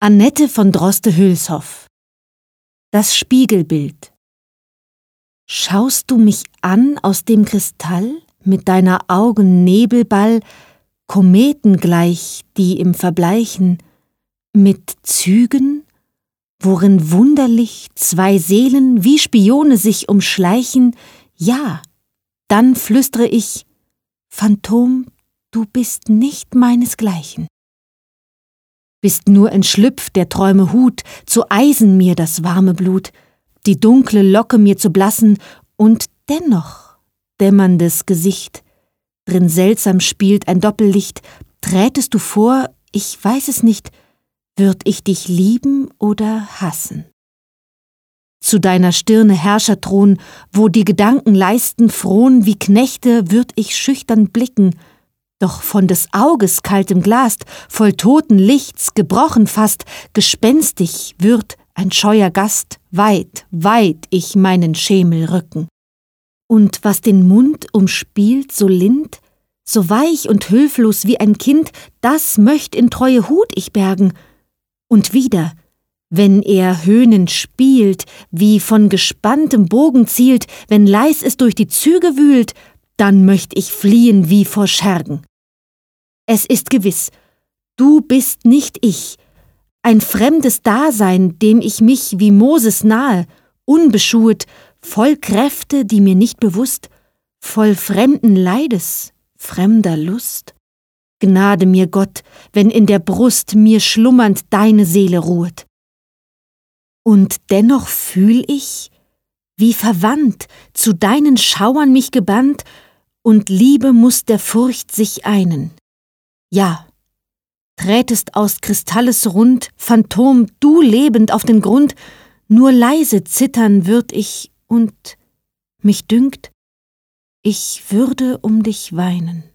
Annette von Droste-Hülshoff. Das Spiegelbild. Schaust du mich an aus dem Kristall, mit deiner Augen Nebelball, Kometen gleich, die im Verbleichen, mit Zügen, worin wunderlich zwei Seelen wie Spione sich umschleichen, ja, dann flüstere ich, Phantom, du bist nicht meinesgleichen. Bist nur entschlüpft der Träume Hut, zu Eisen mir das warme Blut, die dunkle Locke mir zu blassen, und dennoch dämmerndes Gesicht, drin seltsam spielt ein Doppellicht, trätest du vor, ich weiß es nicht, würd ich dich lieben oder hassen? Zu deiner Stirne Herrscherthron, wo die Gedanken leisten frohn wie Knechte, würd ich schüchtern blicken, doch von des Auges kaltem Glas, voll toten Lichts, gebrochen fast, gespenstig würd ein scheuer Gast, weit, weit ich meinen Schemel rücken. Und was den Mund umspielt so lind, so weich und hülflos wie ein Kind, das möcht in treue Hut ich bergen. Und wieder, wenn er höhnend spielt, wie von gespanntem Bogen zielt, wenn leis es durch die Züge wühlt, dann möcht ich fliehen wie vor Schergen. Es ist gewiss, du bist nicht ich, ein fremdes Dasein, dem ich mich wie Moses nahe, unbeschuhet, voll Kräfte, die mir nicht bewusst, voll fremden Leides, fremder Lust. Gnade mir Gott, wenn in der Brust mir schlummernd deine Seele ruhet. Und dennoch fühl ich, wie verwandt, zu deinen Schauern mich gebannt, und Liebe muß der Furcht sich einen. Ja, trätest aus Kristalles Rund, Phantom, du lebend auf den Grund, nur leise zittern würd ich, und mich dünkt, ich würde um dich weinen.